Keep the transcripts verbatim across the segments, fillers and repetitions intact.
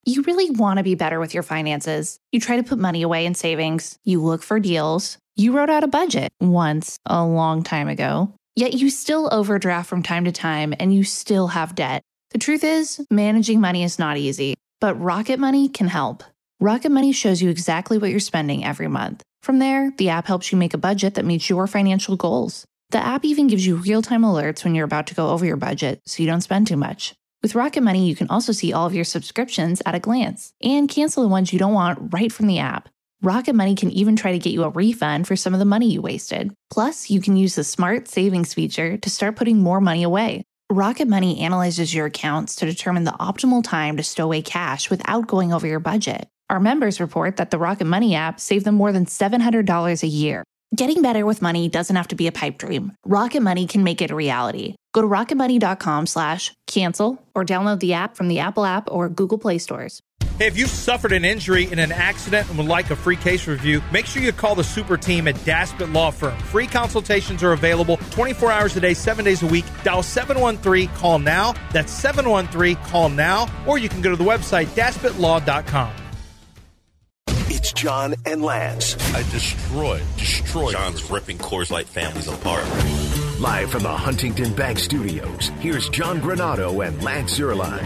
You really want to be better with your finances. You try to put money away in savings. You look for deals. You wrote out a budget once a long time ago. Yet you still overdraft from time to time and you still have debt. The truth is, managing money is not easy, but Rocket Money can help. Rocket Money shows you exactly what you're spending every month. From there, the app helps you make a budget that meets your financial goals. The app even gives you real-time alerts when you're about to go over your budget so you don't spend too much. With Rocket Money, you can also see all of your subscriptions at a glance and cancel the ones you don't want right from the app. Rocket Money can even try to get you a refund for some of the money you wasted. Plus, you can use the Smart Savings feature to start putting more money away. Rocket Money analyzes your accounts to determine the optimal time to stow away cash without going over your budget. Our members report that the Rocket Money app saved them more than seven hundred dollars a year. Getting better with money doesn't have to be a pipe dream. Rocket Money can make it a reality. Go to rocketmoney.com slash cancel or download the app from the Apple app or Google Play stores. Hey, if you've suffered an injury in an accident and would like a free case review, make sure you call the super team at Daspit Law Firm. Free consultations are available twenty-four hours a day, seven days a week. Dial seven one three, call now. That's seven one three, call now. Or you can go to the website, daspit law dot com. It's John and Lance. I destroyed, destroyed. John's ripping Coors Light families apart. Live from the Huntington Bank Studios, here's John Granado and Lance Zierlein.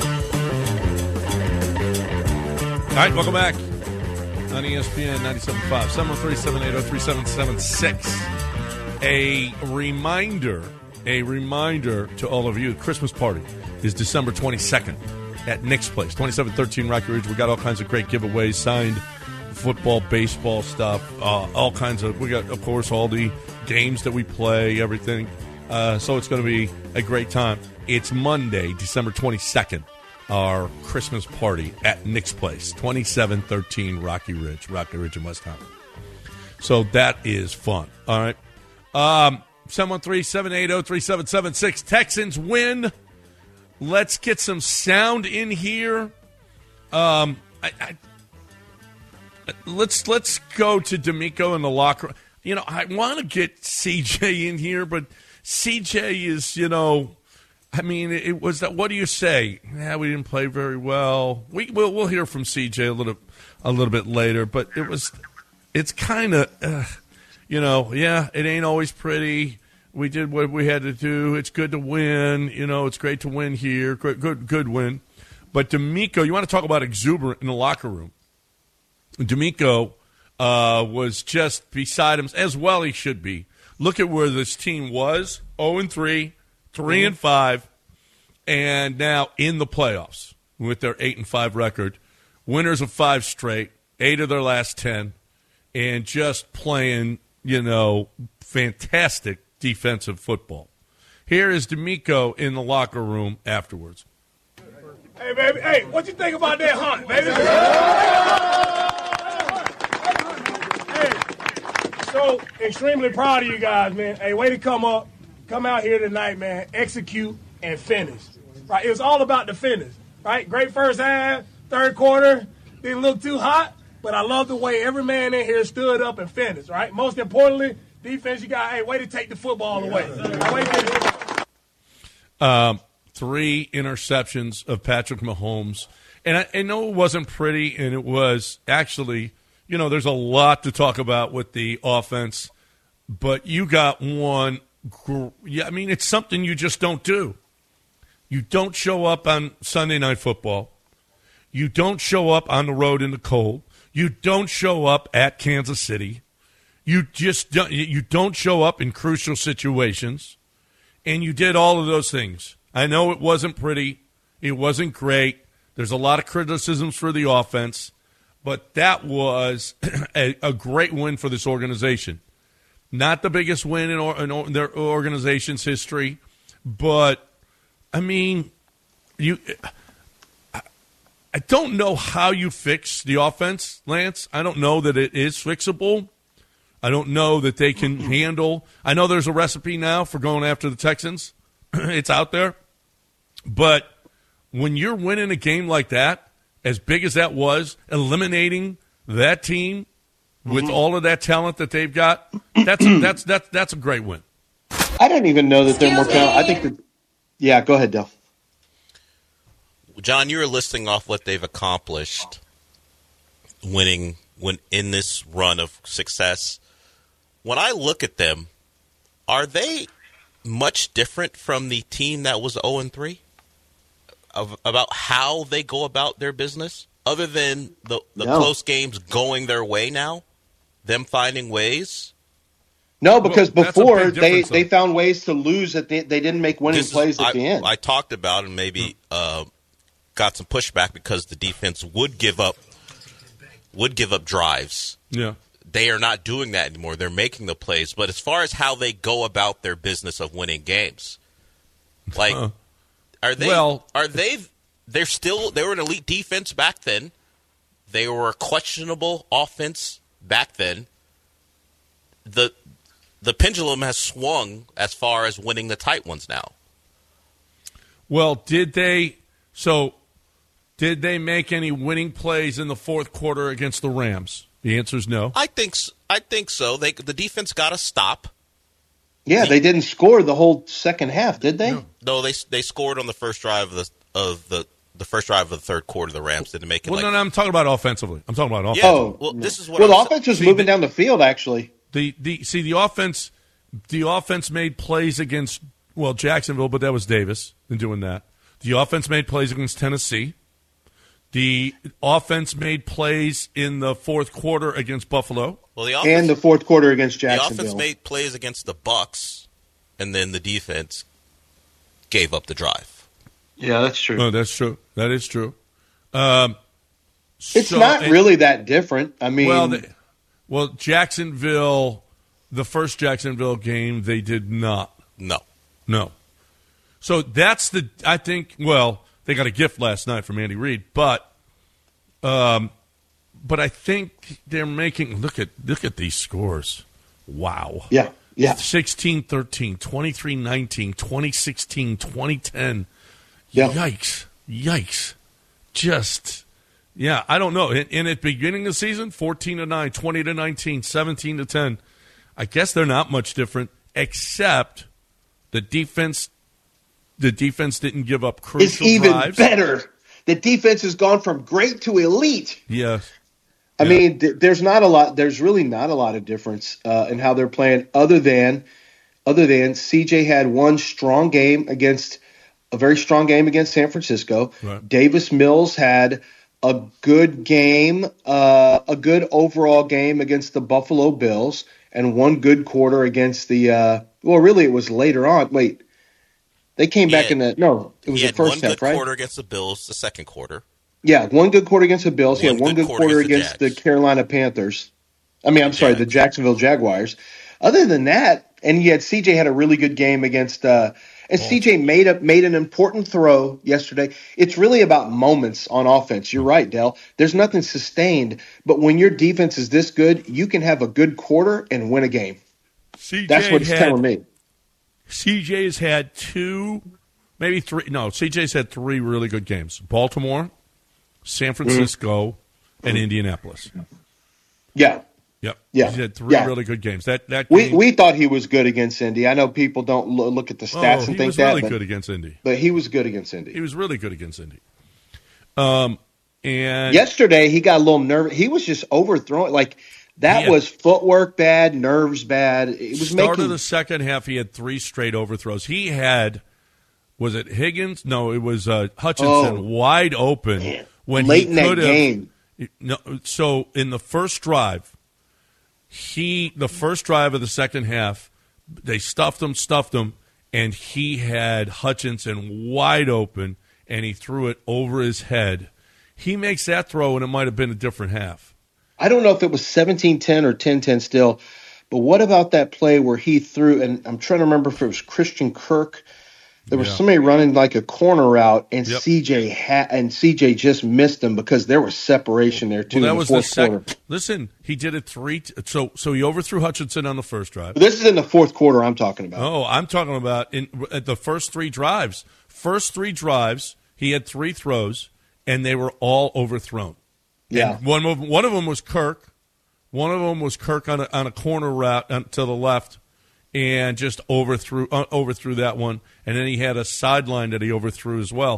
All right, welcome back on E S P N ninety-seven point five, seven one three, seven eight zero, three seven seven six. A reminder, a reminder to all of you, the Christmas party is December twenty-second at Nick's Place, twenty-seven thirteen Rocky Ridge. We got all kinds of great giveaways, signed football, baseball stuff, uh, all kinds of, we got, of course, all the games that we play, everything. Uh, so it's going to be a great time. It's Monday, December twenty-second. Our Christmas party at Nick's Place, twenty-seven thirteen Rocky Ridge, Rocky Ridge in West Hollywood. So that is fun. All right. Um, seven one three, seven eight zero, three seven seven six. Texans win. Let's get some sound in here. Um, I, I, let's let's go to D'Amico in the locker room. You know, I want to get C J in here, but C J is, you know, I mean, it was that. What do you say? Yeah, we didn't play very well. We we'll, we'll hear from C J a little a little bit later, but it was. It's kind of, uh, you know, yeah. It ain't always pretty. We did what we had to do. It's good to win. You know, it's great to win here. Good, good, good win. But D'Amico, you want to talk about exuberant in the locker room? D'Amico uh, was just beside him, as well he should be. Look at where this team was: zero and three. Three and five, and now in the playoffs with their eight and five record, winners of five straight, eight of their last ten, and just playing, you know, fantastic defensive football. Here is D'Amico in the locker room afterwards. Hey, baby, hey, what you think about that hunt, baby? Hey, so extremely proud of you guys, man. Hey, way to come up. Come out here tonight, man, execute and finish. Right? It was all about the finish. Right? Great first half, third quarter, didn't look too hot, but I love the way every man in here stood up and finished. Right? Most importantly, defense, you got, hey, way to take the football away. Right, way to um, three interceptions of Patrick Mahomes. And I, I know it wasn't pretty, and it was actually, you know, there's a lot to talk about with the offense, but you got one. Yeah, I mean, it's something you just don't do. You don't show up on Sunday Night Football. You don't show up on the road in the cold. You don't show up at Kansas City. You just don't, you don't show up in crucial situations. And you did all of those things. I know it wasn't pretty. It wasn't great. There's a lot of criticisms for the offense. But that was a, a great win for this organization. Not the biggest win in, or, in or, their organization's history, but, I mean, you. I, I don't know how you fix the offense, Lance. I don't know that it is fixable. I don't know that they can handle. I know there's a recipe now for going after the Texans. It's out there. But when you're winning a game like that, as big as that was, eliminating that team, with mm-hmm. all of that talent that they've got, that's a, that's that's that's a great win. I don't even know that they're more talented. I think that. Yeah, go ahead, Del. John, you were listing off what they've accomplished winning when in this run of success. When I look at them, are they much different from the team that was oh and three of, about how they go about their business? Other than the, the no. close games going their way now, them finding ways? No, because well, before they, they found ways to lose that they, they didn't make winning this plays is, at I, the end. I talked about and maybe uh, got some pushback because the defense would give up would give up drives. Yeah. They are not doing that anymore. They're making the plays. But as far as how they go about their business of winning games, like uh, are they well, are they they're still they were an elite defense back then. They were a questionable offense back then. The the pendulum has swung as far as winning the tight ones now. Well, did they so did they make any winning plays in the fourth quarter against the Rams? The answer is no. I think I think so. They the defense got to stop. Yeah, they didn't score the whole second half, did they? No, no they they scored on the first drive of the of the, the first drive of the third quarter. The Rams didn't make it. Well, like, no, no, I'm talking about offensively. I'm talking about offense. Yeah, oh, well, this is what well, I'm the offense was see, moving the, down the field. Actually, the the see the offense the offense made plays against well Jacksonville, but that was Davis in doing that. The offense made plays against Tennessee. The offense made plays in the fourth quarter against Buffalo. Well, the offense, and the fourth quarter against Jacksonville. The offense made plays against the Bucks, and then the defense gave up the drive. Yeah, that's true. No, that's true. That is true. Um, it's so, not and, really that different. I mean, well, they, well, Jacksonville, the first Jacksonville game, they did not. No, no. So that's the. I think. Well. They got a gift last night from Andy Reid, but, um, but I think they're making. Look at look at these scores. Wow. Yeah. Yeah. sixteen thirteen, twenty-three nineteen, twenty sixteen, twenty ten. Yeah. Yikes! Yikes! Just yeah. I don't know. In, in at the beginning of the season, fourteen to nine, twenty to nineteen, seventeen to ten. I guess they're not much different, except the defense. The defense didn't give up crucial it's even drives. better. The defense has gone from great to elite. Yes. I yeah. mean, th- there's not a lot. There's really not a lot of difference uh, in how they're playing, other than, other than C J had one strong game against a very strong game against San Francisco. Right. Davis Mills had a good game, uh, a good overall game against the Buffalo Bills, and one good quarter against the. Uh, well, really, it was later on. Wait. They came he back had, in the no. It was he the had first one half, good right? quarter against the Bills, the second quarter. Yeah, one good quarter against the Bills. He One had one good good quarter quarter against against the the Carolina Panthers. I mean, I'm sorry, the Jags. Jacksonville Jaguars. Other than that, and yet C J had a really good game against. Uh, and Oh. C J made a made an important throw yesterday. It's really about moments on offense. You're right, Del. There's nothing sustained, but when your defense is this good, you can have a good quarter and win a game. C J That's what it's had, telling me. C J's had two, maybe three. No, C J's had three really good games: Baltimore, San Francisco, mm-hmm. and Indianapolis. Yeah. Yep. Yeah. He had three yeah. really good games. That that we game, we thought he was good against Indy. I know people don't lo- look at the stats oh, and he think was that, really but, good against Indy. but he was good against Indy. He was really good against Indy. Um, and yesterday he got a little nervous. He was just overthrowing. Like that had, was footwork bad, nerves bad. It was start making of the second half. He had three straight overthrows. He had was it Higgins? No, it was uh, Hutchinson oh, wide open man. when late he in that could have. game. No, so in the first drive. He, the first drive of the second half, they stuffed him, stuffed him, and he had Hutchinson wide open, and he threw it over his head. He makes that throw, and it might have been a different half. I don't know if it was seventeen ten or ten ten still, but what about that play where he threw, and I'm trying to remember if it was Christian Kirk. There was yeah. somebody running like a corner route, and yep. C J ha- and C J just missed him because there was separation there too. Well, that in the was fourth the second. quarter. Listen, he did it three. T- so, so he overthrew Hutchinson on the first drive. This is in the fourth quarter. I'm talking about. Oh, I'm talking about in at the first three drives. First three drives, he had three throws, and they were all overthrown. Yeah, and one of one of them was Kirk. One of them was Kirk on a, on a corner route to the left. And just overthrew uh, overthrew that one, and then he had a sideline that he overthrew as well.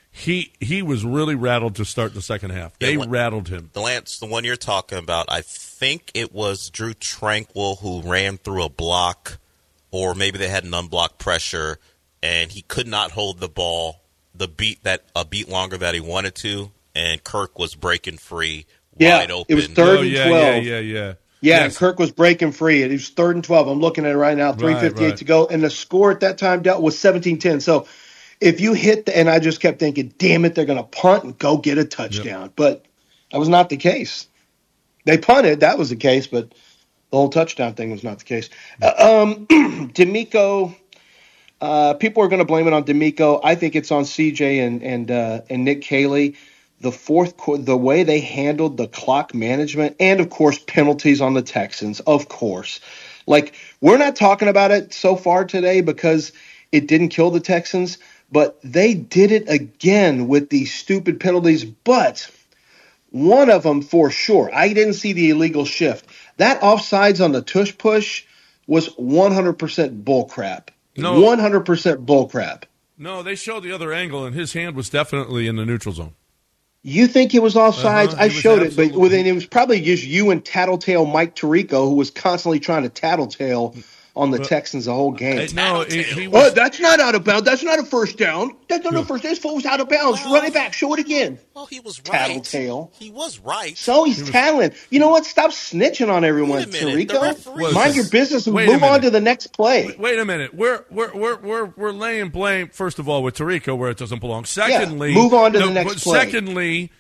he he was really rattled to start the second half. They yeah, rattled him. The Lance, the one you're talking about, I think it was Drew Tranquil who ran through a block, or maybe they had an unblocked pressure, and he could not hold the ball the beat that a beat longer that he wanted to, and Kirk was breaking free, yeah, wide open. It was third oh, and yeah, twelve. Yeah, yeah, yeah. Yeah, yes. Kirk was breaking free. It was third and twelve. I'm looking at it right now, three fifty-eight right, right. to go. And the score at that time dealt was seventeen ten. So if you hit the, and I just kept thinking, damn it, they're going to punt and go get a touchdown. Yep. But that was not the case. They punted. That was the case, but the whole touchdown thing was not the case. Uh, um, DeMeco, uh, people are going to blame it on DeMeco. I think it's on C J and and uh, and Nick Caley. The fourth quarter, the way they handled the clock management, and of course penalties on the Texans, of course. Like, we're not talking about it so far today because it didn't kill the Texans, but they did it again with these stupid penalties. But one of them for sure, I didn't see the illegal shift. That offsides on the tush push was one hundred percent bullcrap. No, one hundred percent bullcrap. No, they showed the other angle, and his hand was definitely in the neutral zone. You think it was offsides? Uh-huh, I showed it, but absolutely. it was probably just you and Tattletale Mike Tirico, who was constantly trying to tattletale on the But, Texans the whole game. Uh, no, he, he was, oh, that's not out of bounds. That's not a first down. That's not a first down. This fool was out of bounds. Well, Run it back. Show it again. Well, he was right. Tattletale. He was right. So he's He was- tattling. You know what? Stop snitching on everyone, Wait a minute. The Tirico. referee- Mind your business and Wait a move on minute. to the next play. Wait, wait a minute. We're we're we're we're we're laying blame first of all with Tirico where it doesn't belong. Secondly, move on to the next play. Secondly,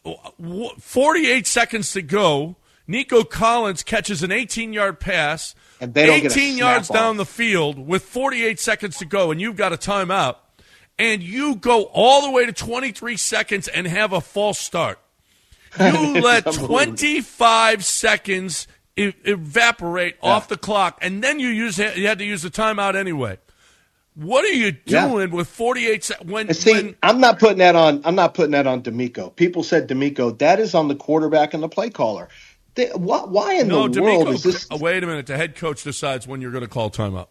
w- forty-eight seconds to go. Nico Collins catches an eighteen-yard pass, And they don't get a eighteen snap yards down off. the field with forty-eight seconds to go, and you've got a timeout, and you go all the way to twenty-three seconds and have a false start. You let twenty-five seconds e- evaporate Yeah. off the clock, and then you use you had to use the timeout anyway. What are you Yeah. doing with forty-eight seconds? When, And see, when I'm not putting that on. I'm not putting that on DeMeco. People said DeMeco. That is on the quarterback and the play caller. They, why, why in no, the world D'Amico, is this? oh, wait a minute. The head coach decides when you're going to call timeout.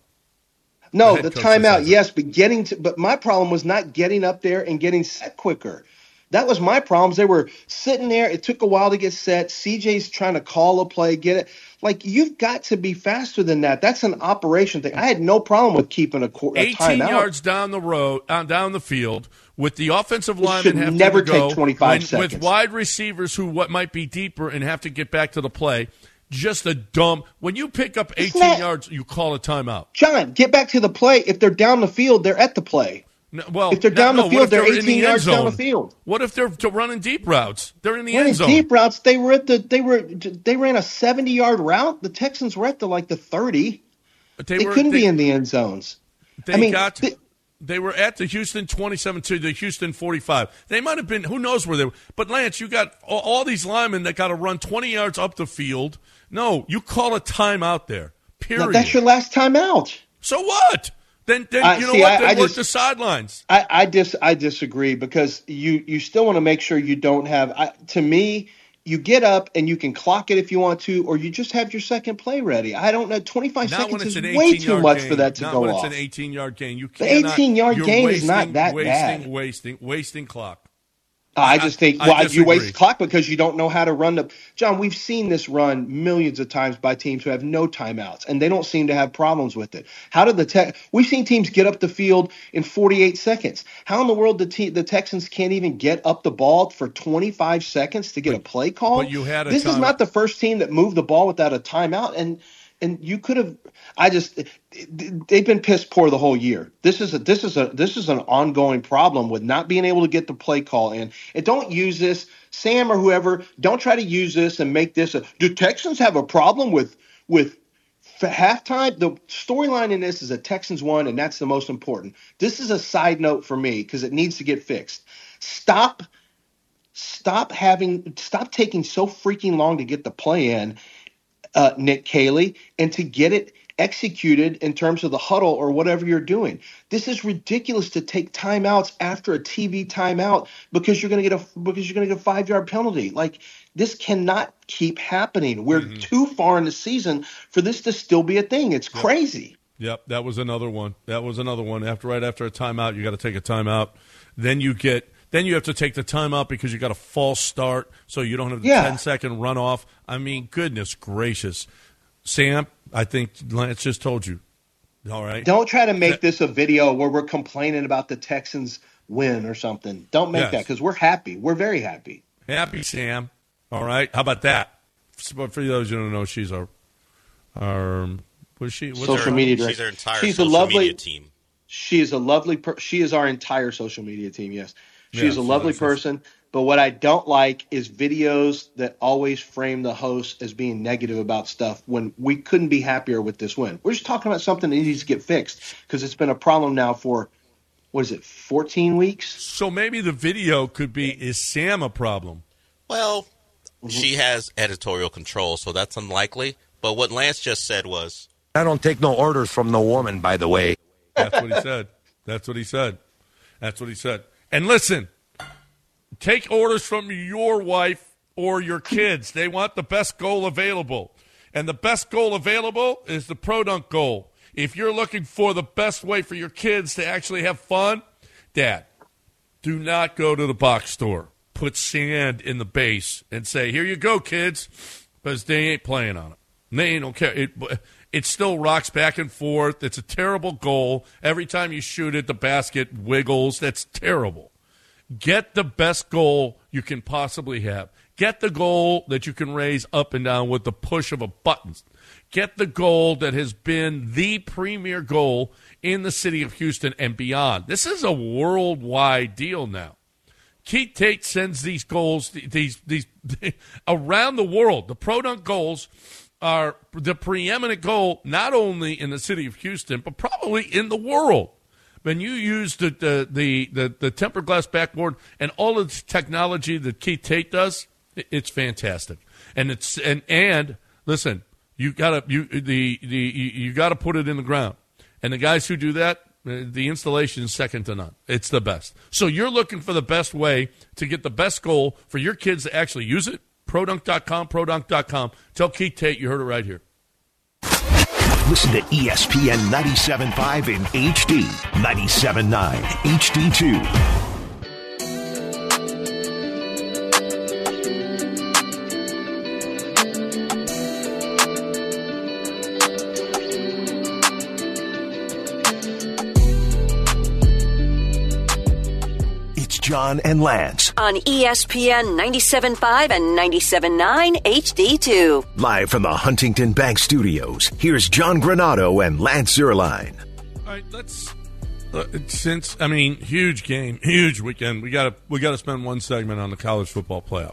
No, the the head coach timeout, decides it. yes, but getting to. But my problem was not getting up there and getting set quicker. That was my problems. They were sitting there. It took a while to get set. C J's trying to call a play, get it. Like, you've got to be faster than that. That's an operation thing. I had no problem with keeping a, qu- a eighteen timeout. yards down the road, uh, down the field, with the offensive It lineman should having never to go take twenty-five when- seconds. with wide receivers who what might be deeper and have to get back to the play. Just a dumb. When you pick up eighteen that- yards, you call a timeout. John, get back to the play. If they're down the field, they're at the play. No, well, If they're no, down the no, field, what if they're in the eighteen end yards down the zone? field. What if they're to running deep routes? They're in the Running end zone. deep routes, they were at the they were they ran a seventy yard route. The Texans were at the like the thirty. But They, were- couldn't they- be in the end zones. They I mean, got. they- They were at the Houston twenty-seven to the Houston forty-five. They might have been, who knows where they were. But, Lance, you got all, all these linemen that got to run twenty yards up the field. No, you call a timeout there, period. No, that's your last time out. So what? Then, then I- you know see, what? I- Then I work just- the sidelines. I, I dis I disagree because you you still want to make sure you don't have. I, to me, you get up and you can clock it if you want to, or you just have your second play ready. I don't know. twenty-five Not when seconds it's is an way too eighteen-yard much gain. for that to Not go when off. it's an eighteen-yard gain. You The cannot, eighteen-yard you're gain is wasting, not that wasting, bad. Wasting, wasting clock. I just think, I well, you disagree. waste clock because you don't know how to run the. John, we've seen this run millions of times by teams who have no timeouts, and they don't seem to have problems with it. How did the Tex? We've seen teams get up the field in forty-eight seconds. How in the world the te- the Texans can't even get up the ball for twenty-five seconds to get a play call? but you had a this is time- not the first team that moved the ball without a timeout, and and you could have. I just they've been piss poor the whole year. This is a this is a this is an ongoing problem with not being able to get the play call in. And don't use this, Sam or whoever. Don't try to use this and make this a. Do Texans have a problem with with halftime? The storyline in this is that Texans won, and that's the most important. This is a side note for me because it needs to get fixed. Stop, stop having, stop taking so freaking long to get the play in. Uh, Nick Caley, and to get it executed in terms of the huddle or whatever you're doing. This is ridiculous to take timeouts after a T V timeout because you're going to get a because you're going to get a five yard penalty. Like, this cannot keep happening. We're Mm-hmm. too far in the season for this to still be a thing. It's crazy. Yep, that was another one. That was another one. After right after a timeout, you got to take a timeout. Then you get Then you have to take the time out because you got a false start, so you don't have the Yeah. ten-second runoff. I mean, goodness gracious. Sam, I think Lance just told you. All right. Don't try to make this a video where we're complaining about the Texans win or something. Don't make Yes. that because we're happy. We're very happy. Happy, Sam. All right. How about that? But for those who don't know, she's our, our what is she? What's Social her, media She's director. our entire She's a social lovely- media team. She is a lovely per- she is our entire social media team, yes. She's Yeah, a so lovely that's- person, but what I don't like is videos that always frame the host as being negative about stuff when we couldn't be happier with this win. We're just talking about something that needs to get fixed because it's been a problem now for, what is it, fourteen weeks? So maybe the video could be, is Sam a problem? Well, Mm-hmm. she has editorial control, so that's unlikely. But what Lance just said was, I don't take no orders from no woman, by the way. That's what he said. That's what he said. That's what he said. And listen, take orders from your wife or your kids. They want the best goal available. And the best goal available is the Pro Dunk goal. If you're looking for the best way for your kids to actually have fun, Dad, do not go to the box store. Put sand in the base and say, here you go, kids, because they ain't playing on it. They don't care. It, it still rocks back and forth. It's a terrible goal. Every time you shoot it, the basket wiggles. That's terrible. Get the best goal you can possibly have. Get the goal that you can raise up and down with the push of a button. Get the goal that has been the premier goal in the city of Houston and beyond. This is a worldwide deal now. Keith Tate sends these goals, these these around the world. The Pro Dunk goals are the preeminent goal not only in the city of Houston, but probably in the world. When you use the the the, the, the tempered glass backboard and all of the technology that Keith Tate does, it's fantastic. And it's and and listen, you gotta you the the you gotta put it in the ground. And the guys who do that, the installation is second to none. It's the best. So you're looking for the best way to get the best goal for your kids to actually use it. Pro Dunk dot com, Pro Dunk dot com. Tell Keith Tate you heard it right here. Listen to E S P N ninety-seven point five in H D, ninety-seven point nine H D two. It's John and Lance, On E S P N ninety-seven point five and ninety-seven point nine H D two. live from the Huntington Bank Studios. Here's John Granado and Lance Zierlein. All right, let's. Uh, since I mean, huge game, huge weekend. We got to we got to spend one segment on the college football playoff.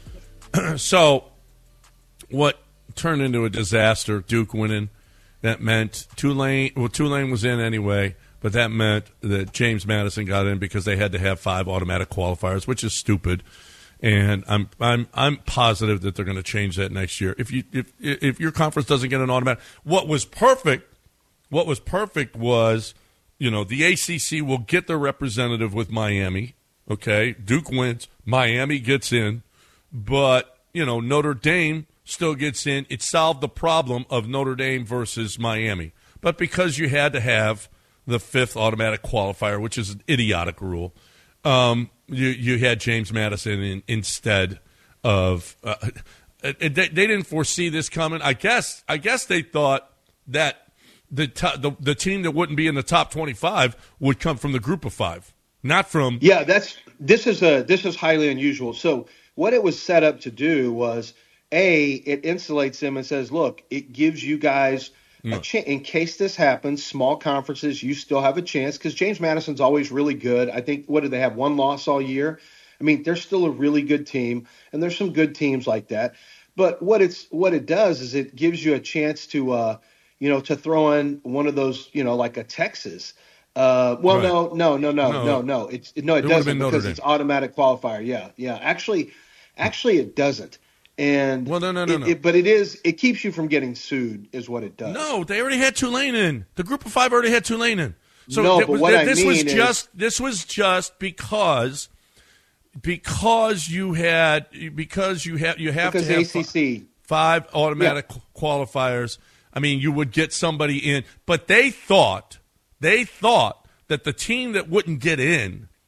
So, what turned into a disaster? Duke winning. That meant Tulane. Well, Tulane was in anyway, but that meant that James Madison got in because they had to have five automatic qualifiers, which is stupid. And I'm I'm I'm positive that they're going to change that next year. If you if if your conference doesn't get an automatic, what was perfect, what was perfect was, you know, the A C C will get their representative with Miami. Okay, Duke wins, Miami gets in, but you know Notre Dame still gets in. It solved the problem of Notre Dame versus Miami, but because you had to have the fifth automatic qualifier, which is an idiotic rule. Um, you you had James Madison in, instead of uh, they, they didn't foresee this coming. I guess I guess they thought that the, to, the the team that wouldn't be in the top twenty-five would come from the group of five, not from Yeah, that's this is a this is highly unusual. So what it was set up to do was, A, it insulates them and says, look, it gives you guys a chance in case this happens. Small conferences, you still have a chance because James Madison's always really good. I think what did they have one loss all year? I mean, they're still a really good team, and there's some good teams like that. But what it's what it does is it gives you a chance to uh, you know to throw in one of those, you know, like a Texas. Uh, well, Right. no, no, no, no, No. no, no. It's no, it, It would've doesn't been Notre because Dame. it's automatic qualifier. Yeah, yeah. Actually, actually, it doesn't. And Well, no, no, no, it, no. It, but it is. It keeps you from getting sued, is what it does. No, they already had Tulane in. The group of five already had Tulane in. So No, that but was, what that- I this was mean is- just this was just because because you had because you have you have because to have A C C. five automatic qualifiers. I mean, you would get somebody in, but they thought they thought that the team that wouldn't get in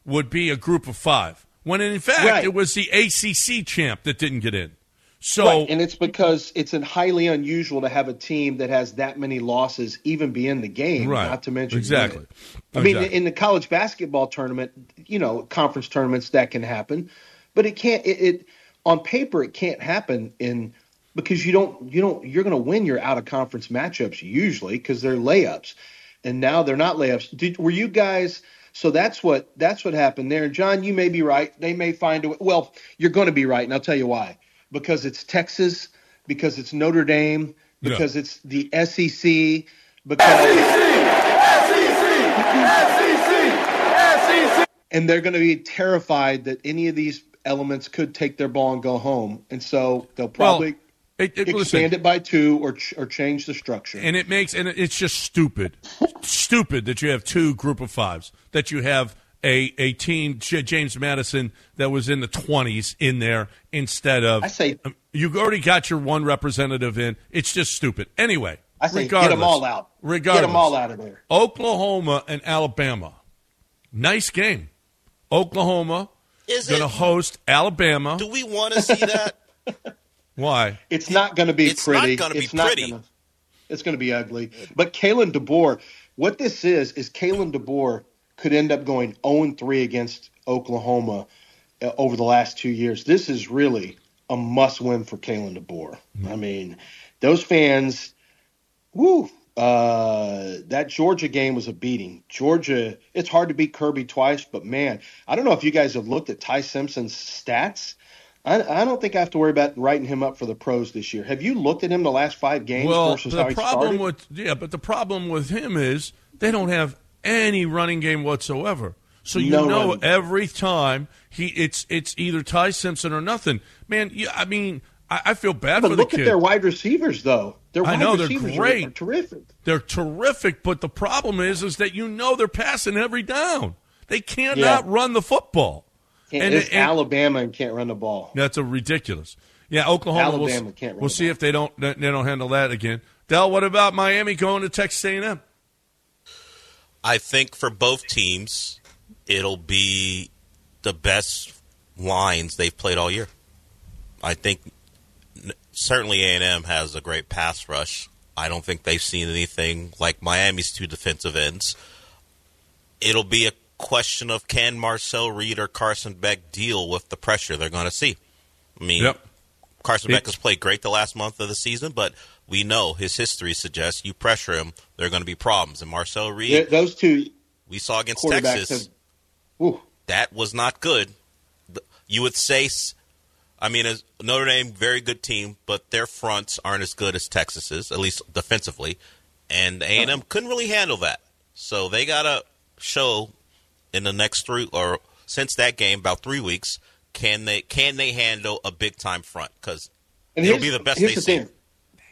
would be a group of five, when in fact Right. it was the A C C champ that didn't get in. So, Right, and it's because it's an highly unusual to have a team that has that many losses even be in the game, Right. not to mention Exactly. win it. I mean, Exactly. in the college basketball tournament, you know, conference tournaments, that can happen, but it can't. It, it on paper it can't happen in because you don't you don't you're going to win your out of conference matchups usually because they're layups, and now they're not layups. Did, were you guys? So that's what that's what happened there. And John, you may be right. They may find a way. Well, you're going to be right, and I'll tell you why. Because it's Texas, because it's Notre Dame, because Yeah. it's the S E C, because and they're going to be terrified that any of these elements could take their ball and go home, and so they'll probably Well, it, it, expand listen, it by two or ch- or change the structure. and it makes and it's just stupid, stupid that you have two group of fives, that you have a a team J- James Madison that was in the twenties in there instead of I say um, you've already got your one representative in. It's just stupid. Anyway, I say get regardless, them all out. Regardless, Get them all out of there. Oklahoma and Alabama, nice game. Oklahoma Is going to it? host Alabama. Do we want to see that? Why? It's not going to be It's not pretty. gonna be It's not pretty. gonna- it's going to be ugly. But Kalen DeBoer, what this is, is Kalen DeBoer could end up going oh and three against Oklahoma uh, over the last two years. This is really a must-win for Kalen DeBoer. I mean, those fans, woo, uh, that Georgia game was a beating. Georgia, it's hard to beat Kirby twice, but man, I don't know if you guys have looked at Ty Simpson's stats. I, I don't think I have to worry about writing him up for the pros this year. Have you looked at him the last five games Well, versus how the he problem started? with yeah, but the problem with him is they don't have any running game whatsoever. So you No know running game. every time he it's it's either Ty Simpson or nothing. Man, you, I mean, I, I feel bad But for the look kid. at their wide receivers, though. Their I wide know, they're receivers are- great. Are terrific. They're terrific, but the problem is is that you know they're passing every down. They cannot Yeah. run the football. And, And- it's and- Alabama and can't run the ball. That's a ridiculous. Yeah, Oklahoma. Alabama we'll, can't run we'll the see ball. if they don't they don't handle that again. Del, what about Miami going to Texas A and M? I think for both teams, it'll be the best lines they've played all year. I think n- certainly A and M has a great pass rush. I don't think they've seen anything like Miami's two defensive ends. It'll be a question of can Marcel Reed or Carson Beck deal with the pressure they're going to see. I mean, Yep. Carson It- Beck has played great the last month of the season, but we know his history suggests you pressure him, there are going to be problems. And Marcel Reed, Th- Those two we saw against quarterbacks Texas, have. Woo. that was not good. The- You would say, s- I mean, as Notre Dame, very good team, but their fronts aren't as good as Texas's, at least defensively. And A and M couldn't really handle that. So they got to show in the next three, or since that game, about three weeks, can they can they handle a big-time front? Because And it'll here's- be the best here's they the see. thing.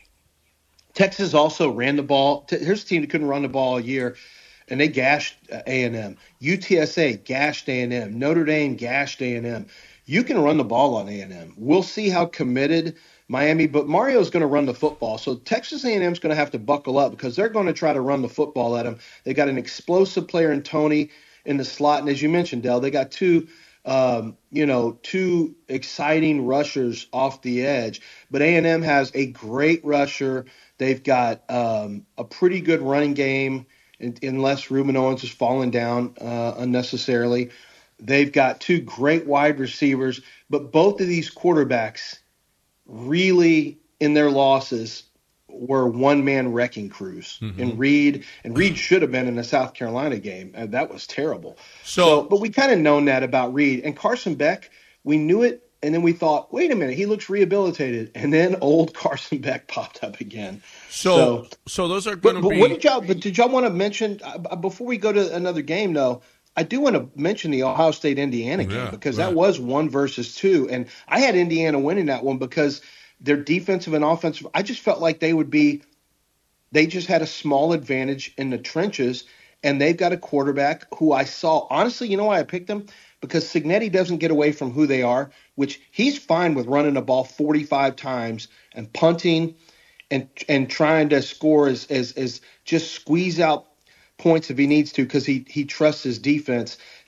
Texas also ran the ball. T- Here's a team that couldn't run the ball all year, and they gashed uh, A and M. U T S A gashed A and M. Notre Dame gashed A and M. You can run the ball on A and M. We'll see how committed Miami, but Mario's going to run the football. So Texas A and M is going to have to buckle up because they're going to try to run the football at them. They got an explosive player in Tony in the slot, and as you mentioned, Dell, they got two – Um, you know, two exciting rushers off the edge. But A and M has a great rusher. They've got um, a pretty good running game, in, unless Ruben Owens is falling down uh, unnecessarily. They've got two great wide receivers. But both of these quarterbacks really, in their losses, were one-man wrecking crews. Mm-hmm. And Reed and Reed should have been in the South Carolina game. Uh, that was terrible. So- So, but we kind of known that about Reed and Carson Beck. We knew it, and then we thought, wait a minute, he looks rehabilitated, and then old Carson Beck popped up again. So, so, those are going But, to but be. what did y'all? But did y'all want to mention uh, before we go to another game? Though I do want to mention the Ohio State Indiana game Yeah, because right. that was one versus two, and I had Indiana winning that one because their defensive and offensive. I just felt like they would be. They just had a small advantage in the trenches, and they've got a quarterback who I saw. Honestly, you know why I picked him? Because Cignetti doesn't get away from who they are, which he's fine with running the ball forty-five times and punting and and trying to score as as, as just squeeze out points if he needs to because he, he trusts his defense.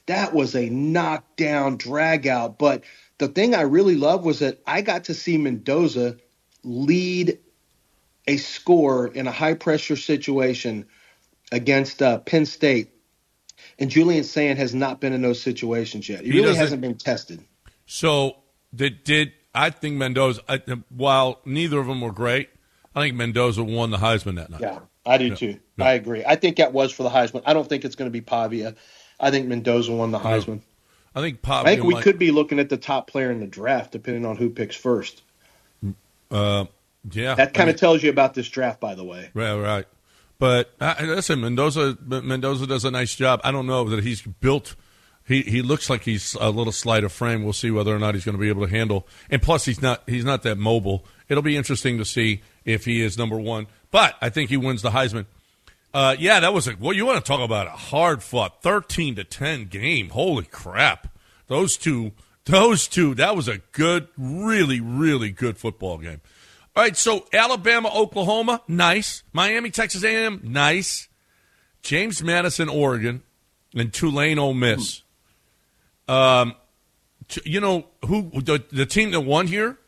that was a knockdown drag out. But the thing I really loved was that I got to see Mendoza lead a score in a high pressure situation against uh, Penn State. And Julian Sand has not been in those situations yet. He, he really hasn't been tested. So did, did I think Mendoza, I, while neither of them were great, I think Mendoza won the Heisman that night. Yeah, I do yeah. too. Yeah. I agree. I think that was for the Heisman. I don't think it's going to be Pavia. I think Mendoza won the Heisman. I think Pavia I think we might, could be looking at the top player in the draft, depending on who picks first. Uh, yeah, that kind I of mean, tells you about this draft, by the way. Right, right. But uh, listen, Mendoza Mendoza does a nice job. I don't know that he's built. He he looks like he's a little slight of frame. We'll see whether or not he's going to be able to handle. And plus, he's not he's not that mobile. It'll be interesting to see if he is number one. But I think he wins the Heisman. Uh, yeah, that was a. Well, you want to talk about a hard fought thirteen to ten game? Holy crap! Those two, those two. That was a good, really, really good football game. All right, so Alabama, Oklahoma, nice. Miami, Texas A and M, nice. James Madison, Oregon, and Tulane, Ole Miss. Um, you know who the, the team that won here?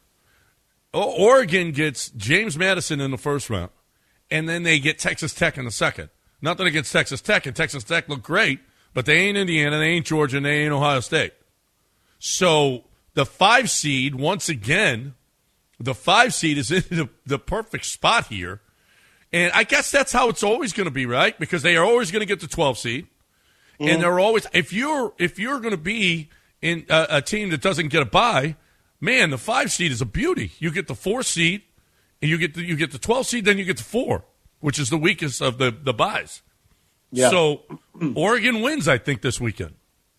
Oregon gets James Madison in the first round, and then they get Texas Tech in the second. Nothing against Texas Tech, and Texas Tech look great, but they ain't Indiana, they ain't Georgia, and they ain't Ohio State. So the five seed, once again, the five seed is in the, the perfect spot here. And I guess that's how it's always going to be, right? Because they are always going to get the twelve seed. Mm-hmm. And they're always if you're if you're going to be in a, a team that doesn't get a bye, man, the five seed is a beauty. You get the four seed, and you get the, you get the twelve seed, then you get the four, which is the weakest of the the buys. Yeah. So Oregon wins, I think, this weekend.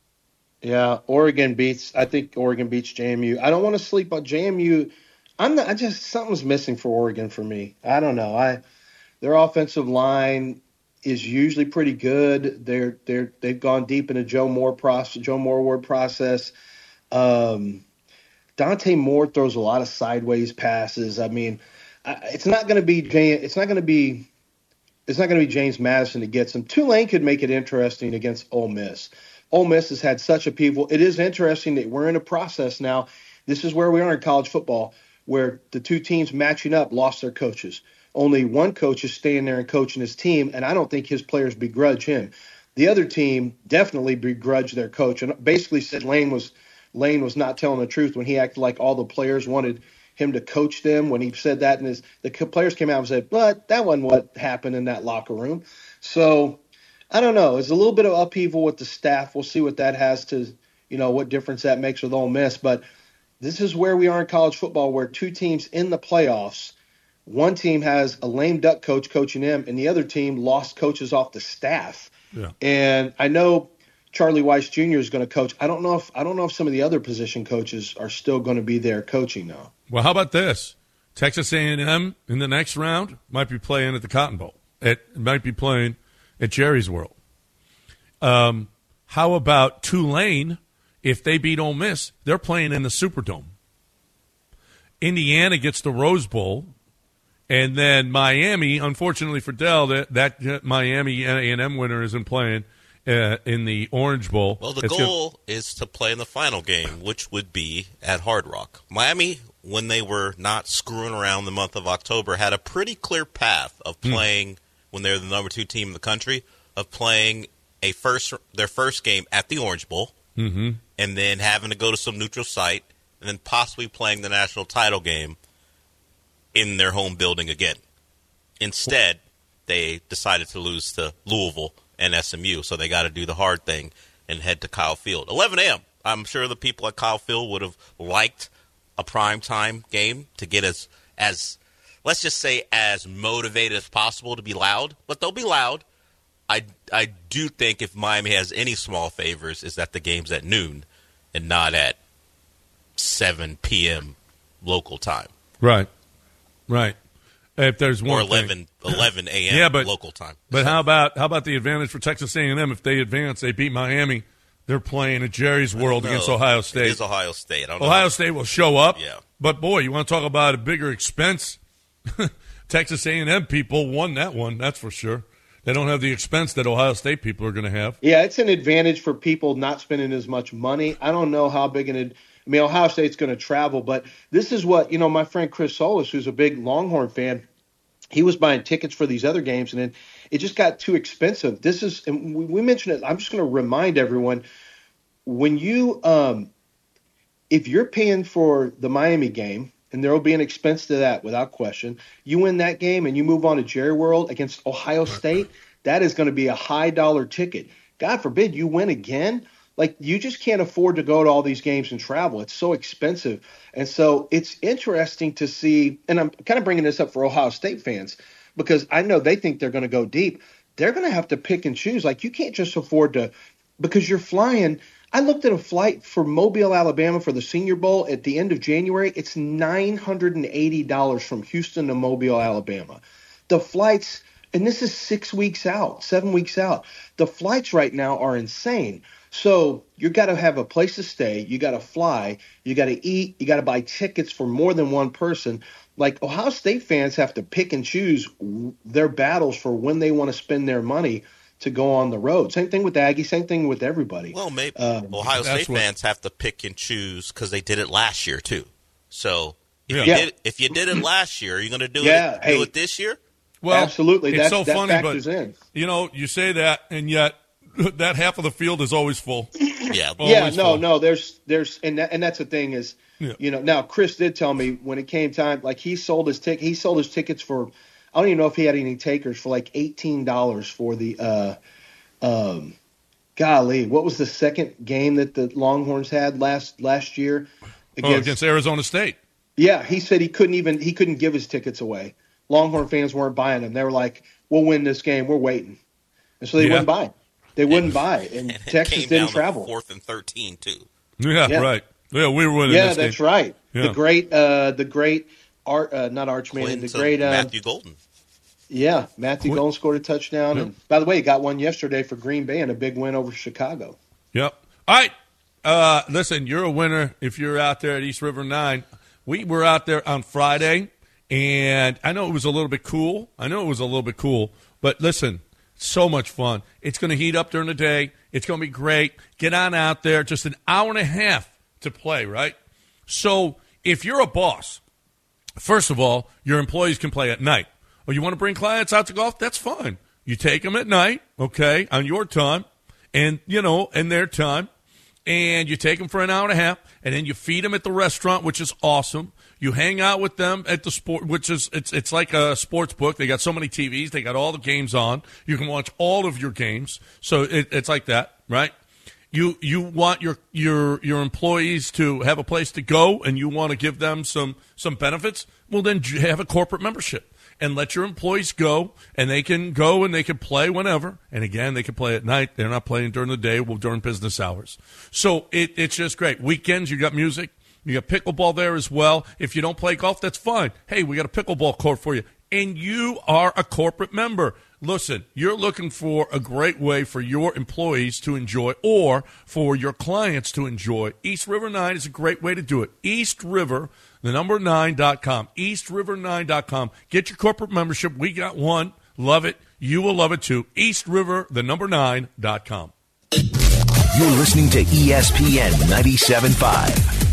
Yeah, Oregon beats. I think Oregon beats J M U. I don't want to sleep on J M U. I'm not. I just something's missing for Oregon for me. I don't know. I their offensive line is usually pretty good. They're they're they've gone deep in a Joe Moore process, Joe Moore Award process. Um, Dante Moore throws a lot of sideways passes. I mean, it's not going to be it's not going to be it's not going to be James Madison that gets them. Tulane could make it interesting against Ole Miss. Ole Miss has had such upheaval. It is interesting that we're in a process now. This is where we are in college football, where the two teams matching up lost their coaches. Only one coach is staying there and coaching his team, and I don't think his players begrudge him. The other team definitely begrudged their coach and basically said Lane was Lane was not telling the truth when he acted like all the players wanted him to coach them. When he said that, and his the players came out and said, "But that wasn't what happened in that locker room." So I don't know. There's a little bit of upheaval with the staff. We'll see what that has to, you know, what difference that makes with Ole Miss. But this is where we are in college football, where two teams in the playoffs, one team has a lame duck coach coaching them, and the other team lost coaches off the staff. Yeah. And I know Charlie Weiss Junior is going to coach. I don't know if I don't know if some of the other position coaches are still going to be there coaching now. Well, how about this? Texas A and M in the next round might be playing at the Cotton Bowl. It might be playing at Jerry's World. Um, how about Tulane? If they beat Ole Miss, they're playing in the Superdome. Indiana gets the Rose Bowl, and then Miami, unfortunately for Dell, that, that Miami A and M winner isn't playing uh, in the Orange Bowl. Well, the it's goal gonna... is to play in the final game, which would be at Hard Rock. Miami, when they were not screwing around the month of October, had a pretty clear path of playing, mm. when they're the number two team in the country, of playing a first their first game at the Orange Bowl, mm-hmm. and then having to go to some neutral site, and then possibly playing the national title game in their home building again. Instead, they decided to lose to Louisville and S M U, so they got to do the hard thing and head to Kyle Field. eleven a.m. I'm sure the people at Kyle Field would have liked a primetime game to get as, as, let's just say, as motivated as possible to be loud, but they'll be loud. I, I do think if Miami has any small favors is that the game's at noon and not at seven p.m. local time. Right, right. If there's one or eleven, eleven a.m. yeah, but, local time. But how about how about the advantage for Texas A and M if they advance, they beat Miami, they're playing at Jerry's World against Ohio State. It is Ohio State. I don't know Ohio how... State will show up. Yeah. But, boy, you want to talk about a bigger expense? Texas A and M people won that one, that's for sure. They don't have the expense that Ohio State people are going to have. Yeah, it's an advantage for people not spending as much money. I don't know how big an ad- I mean, Ohio State's going to travel, but this is what, you know, my friend Chris Solis, who's a big Longhorn fan, he was buying tickets for these other games, and then it just got too expensive. This is, and we mentioned it, I'm just going to remind everyone, when you, um, if you're paying for the Miami game, and there will be an expense to that without question, you win that game and you move on to Jerry World against Ohio State, that is going to be a high dollar ticket. God forbid you win again. Like, you just can't afford to go to all these games and travel. It's so expensive. And so it's interesting to see, and I'm kind of bringing this up for Ohio State fans, because I know they think they're going to go deep. They're going to have to pick and choose. Like, you can't just afford to, because you're flying. I looked at a flight for Mobile, Alabama for the Senior Bowl at the end of January. It's nine hundred eighty dollars from Houston to Mobile, Alabama. The flights, and this is six weeks out, seven weeks out. The flights right now are insane. So you got to have a place to stay. You got to fly. You got to eat. You got to buy tickets for more than one person. Like, Ohio State fans have to pick and choose their battles for when they want to spend their money to go on the road. Same thing with Aggie. Same thing with everybody. Well, maybe um, Ohio State what, fans have to pick and choose because they did it last year too. So if yeah. you Yeah. did if you did it last year, are you going to do Yeah, it hey. do it this year? Well, Absolutely. It's That, so that funny, factors but in. you know, you say that, and yet that half of the field is always full. Yeah. Always Yeah, no, full. no. There's, there's, and that, and that's the thing is, Yeah. you know. Now, Chris did tell me when it came time, like, he sold his tick, he sold his tickets for, I don't even know if he had any takers, for like eighteen dollars for the, uh, um, golly, what was the second game that the Longhorns had last last year Oh, against Arizona State. Yeah, he said he couldn't even he couldn't give his tickets away. Longhorn fans weren't buying them. They were like, "We'll win this game. We're waiting," and so they Yeah. wouldn't buy. It. They wouldn't buy, it. and, And it Texas came didn't down travel. to fourth and thirteen too. Yeah, Yeah. right. Yeah, we were winning Yeah, this that's game. right. Yeah. The great, uh, the great Art, uh, not Archman, Win the to great, uh, Matthew Golden. yeah, Matthew Quit. Golden scored a touchdown, Yep. and by the way, he got one yesterday for Green Bay and a big win over Chicago. Yep. All right. Uh, listen, you're a winner if you're out there at East River nine. We were out there on Friday, and I know it was a little bit cool. I know it was a little bit cool, but listen, so much fun. It's going to heat up during the day. It's going to be great. Get on out there. Just an hour and a half to play, right? So if you're a boss, first of all, your employees can play at night. Or you want to bring clients out to golf? That's fine. You take them at night, okay, on your time, and, you know, in their time, and you take them for an hour and a half, and then you feed them at the restaurant, which is awesome. You hang out with them at the sport, which is it's it's like a sports book. They got so many T Vs. They got all the games on. You can watch all of your games. So it, it's like that, right? You you want your your your employees to have a place to go, and you want to give them some some benefits. Well, then you have a corporate membership and let your employees go, and they can go and they can play whenever. And again, they can play at night. They're not playing during the day. Well, during business hours. So it, it's just great. Weekends, you got music. You got pickleball there as well. If you don't play golf, that's fine. Hey, we got a pickleball court for you. And you are a corporate member. Listen, you're looking for a great way for your employees to enjoy or for your clients to enjoy. East River nine is a great way to do it. East River, the number nine dot com. East River nine dot com. Get your corporate membership. We got one. Love it. You will love it too. East River, the number nine dot com. You're listening to E S P N ninety-seven point five.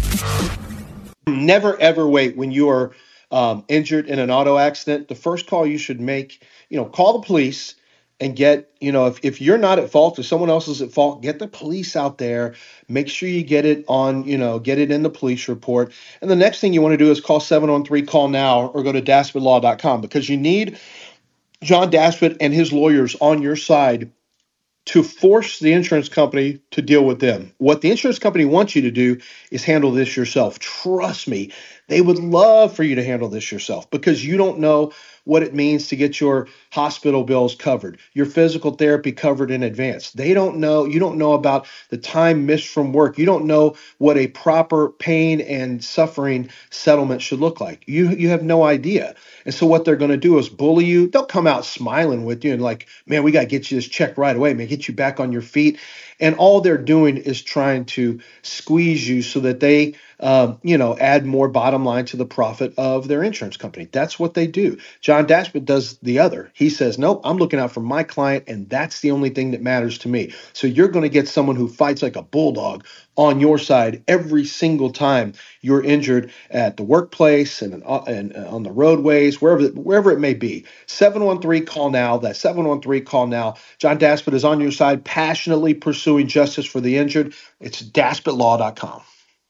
Never, ever wait when you are um, injured in an auto accident. The first call you should make, you know, call the police and get, you know, if, if you're not at fault, if someone else is at fault, get the police out there. Make sure you get it on, you know, get it in the police report. And the next thing you want to do is call seven one three, call now, or go to daspit law dot com, because you need John Daspit and his lawyers on your side to force the insurance company to deal with them. What the insurance company wants you to do is handle this yourself. Trust me, they would love for you to handle this yourself, because you don't know what it means to get your hospital bills covered, your physical therapy covered in advance. They don't know, you don't know about the time missed from work. You don't know what a proper pain and suffering settlement should look like. You you have no idea. And so what they're going to do is bully you. They'll come out smiling with you and like, man, we got to get you this check right away, man, get you back on your feet. And all they're doing is trying to squeeze you so that they, um, you know, add more bottom line to the profit of their insurance company. That's what they do. John Daspit does the other. He says, nope, I'm looking out for my client, and that's the only thing that matters to me. So you're going to get someone who fights like a bulldog on your side every single time you're injured at the workplace and, and on the roadways, wherever wherever it may be. seven one three call now. That's seven one three call now. John Daspit is on your side, passionately pursuing justice for the injured. It's daspit law dot com.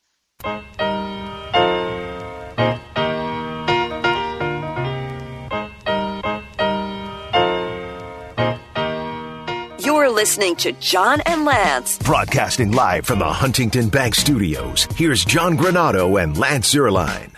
You're listening to John and Lance. Broadcasting live from the Huntington Bank Studios, here's John Granato and Lance Zierlein.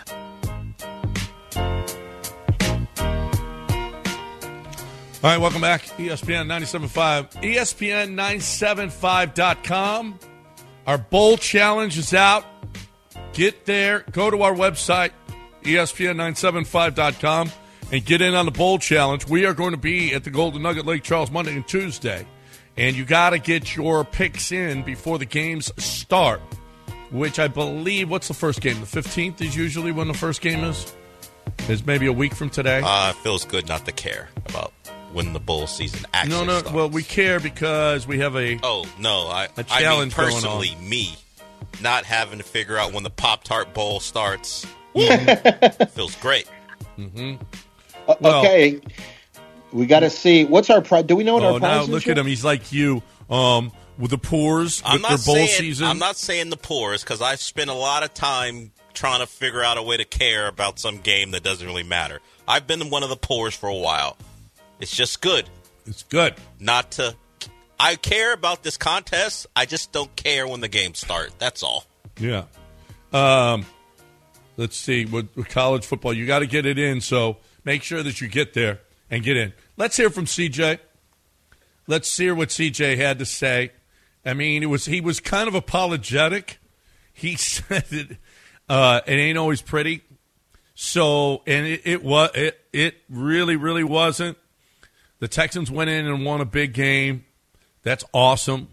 All right, welcome back. E S P N ninety-seven point five, E S P N nine seventy-five dot com. Our bowl challenge is out. Get there. Go to our website, E S P N nine seventy-five dot com, and get in on the bowl challenge. We are going to be at the Golden Nugget Lake Charles Monday and Tuesday. And you got to get your picks in before the games start, which I believe, what's the first game? The fifteenth is usually when the first game is? Is maybe a week from today? Uh, it feels good not to care about when the bowl season actually No, no, starts. well, we care because we have a Oh, no, I, a I mean challenge going on. personally, me, not having to figure out when the Pop-Tart Bowl starts feels great. Mm-hmm. Uh, Well- okay. We got to see. What's our prize? Do we know what Oh, our now prize is? look yet? at him. He's like you um, with the pours, I'm with not their bowl saying, season. I'm not saying the poorest because I've spent a lot of time trying to figure out a way to care about some game that doesn't really matter. I've been one of the poorest for a while. It's just good. It's good. Not to. I care about this contest. I just don't care when the games start. That's all. Yeah. Um, let's see. With, with college football, you got to get it in, so make sure that you get there and get in. Let's hear from C J. Let's hear what C J had to say. I mean, it was he was kind of apologetic. He said it, uh, it ain't always pretty. So, and it, it was it it really really wasn't. The Texans went in and won a big game. That's awesome.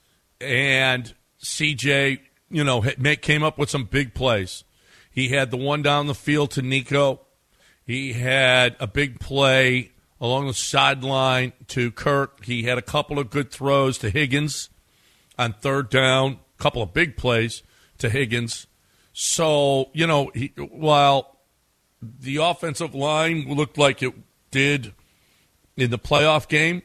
And C J, you know, came up with some big plays. He had the one down the field to Nico. He had a big play along the sideline to Kirk. He had a couple of good throws to Higgins on third down, a couple of big plays to Higgins. So, you know, he, while the offensive line looked like it did in the playoff game,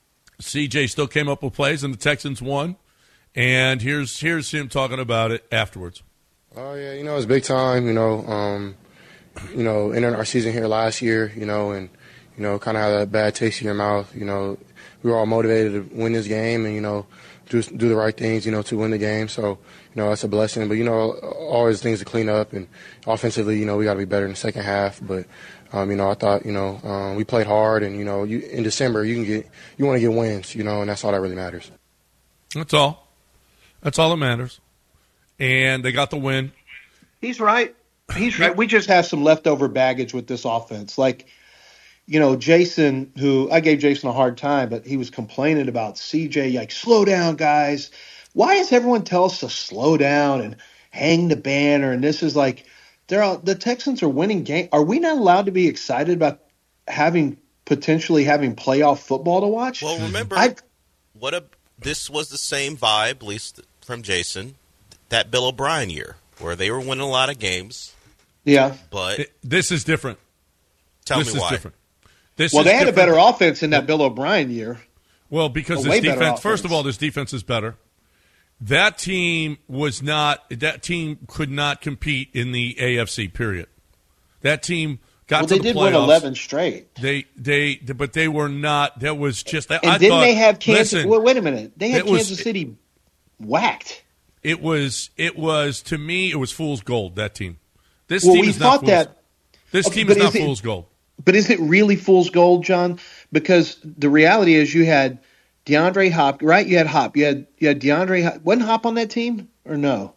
C J still came up with plays, and the Texans won. And here's here's him talking about it afterwards. Oh, yeah, you know, it's big time, you know, um, you know, ending our season here last year, you know, and, you know, kind of had that bad taste in your mouth. You know, we were all motivated to win this game and, you know, do do the right things, you know, to win the game. So, you know, that's a blessing. But, you know, always things to clean up. And offensively, you know, we got to be better in the second half. But, um, you know, I thought, you know, um, we played hard. And, you know, you, in December, you can get you want to get wins, you know, and that's all that really matters. That's all. That's all that matters. And they got the win. He's right. He's right. We just have some leftover baggage with this offense. Like, you know, Jason, who I gave Jason a hard time, but he was complaining about C J, like, slow down, guys. Why does everyone tell us to slow down and hang the banner? And this is like, they're all, the Texans are winning game. Are we not allowed to be excited about having potentially having playoff football to watch? Well, remember, I, what a this was the same vibe, at least from Jason, that Bill O'Brien year, where they were winning a lot of games. Yeah. But it, this is different. Tell this me is why. Different. This well, is they had different. a better offense in that Bill O'Brien year. Well, because A this way better defense, first offense. of all, this defense is better. That team was not, that team could not compete in the A F C, period. That team got Well, to they the did playoffs. win eleven straight. They, they, but they were not, that was just, And I didn't thought, they have Kansas? listen, Well, wait a minute. They had it was- Kansas City whacked. It was, it was, to me, it was fool's gold, that team. This Well, team we is not thought fool's, that. this Okay, team but is not is it- fool's gold. But is it really fool's gold, John? Because the reality is you had DeAndre Hop, right? You had Hop. You had you had DeAndre Hop. Wasn't Hop on that team or no?